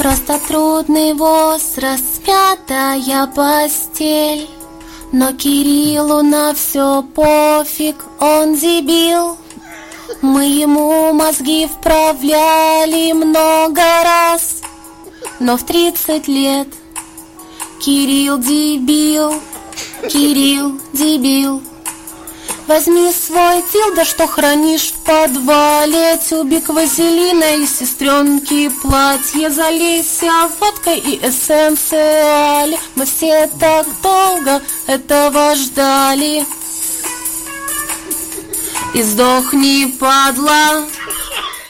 Просто трудный возраст, пятая постель. Но Кириллу на все пофиг, он дебил. Мы ему мозги вправляли много раз, но в 30 лет Кирилл дебил, Кирилл дебил. Возьми свой тилдо, что хранишь в подвале, тюбик вазелина и сестренки платье, залейся водкой и эссенциали. Мы все так долго этого ждали. И сдохни, падла,